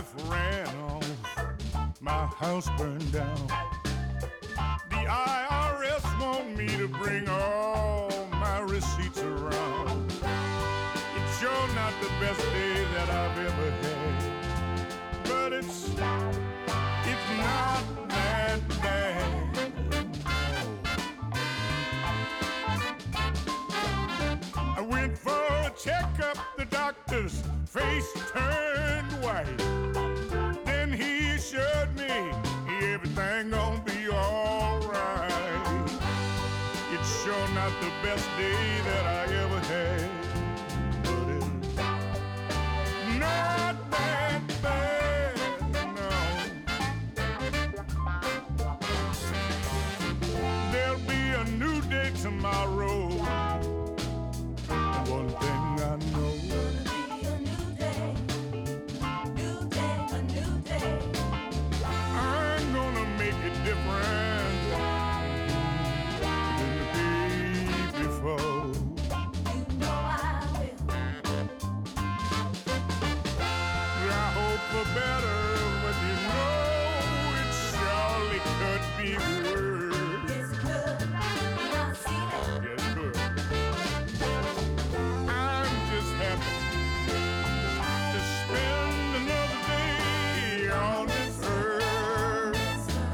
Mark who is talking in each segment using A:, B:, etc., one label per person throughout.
A: wife ran off, my house burned down. The IRS want me to bring all my receipts around. It's sure not the best day that I've ever had, but it's not that bad. I went for a checkup, the doctor's face turned white. Then he assured me everything gonna be alright. It's sure not the best day that I ever had, but it's not that bad, no. There'll be a new day tomorrow. One thing I know,
B: gonna be a new day, new day, a new day.
A: I'm gonna make it different than the day before.
B: You know I will.
A: I hope for better, but you know it surely could be worse.
B: Yes, it could. I see that.
A: Yes, it could. I'm just happy to spend another day on this earth.
B: Yes, sir.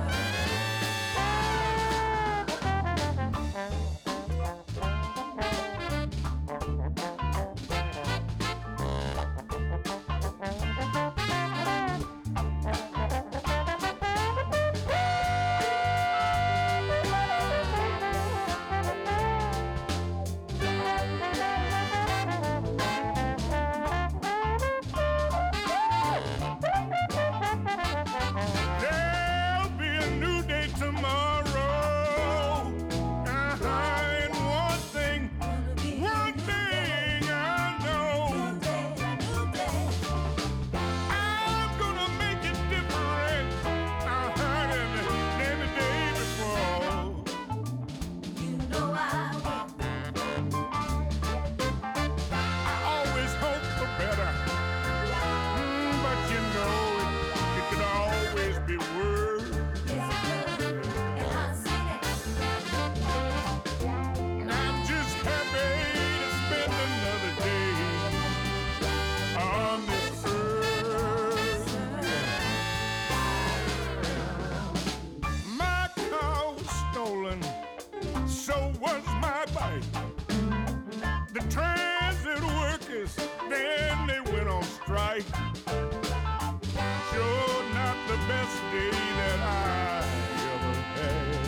A: There'll be a new day tomorrow. And one thing
B: Gonna be a
A: I know,
B: new day, a new day.
A: I'm gonna make it different than the day before.
B: You know I will.
A: I always hope for better, but you know it could always be worse.
B: Yes, it could. And I see that.
A: I'm just happy to spend another day on this earth. My car was stolen, so was my bike. The transit workers, then they went on strike. Sure not the best day that I ever had,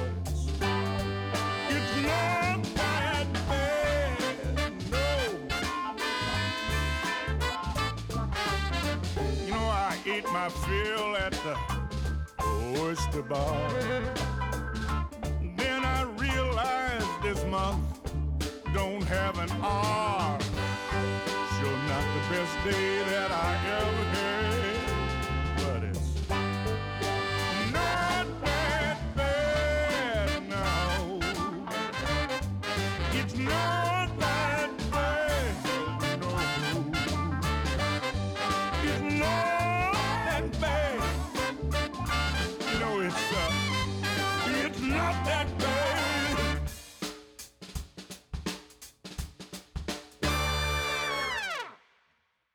A: but it's not that bad, no. You know, I ate my fill at the oyster bar. Then I realized this month don't have an R. Sure not the best day that I ever had.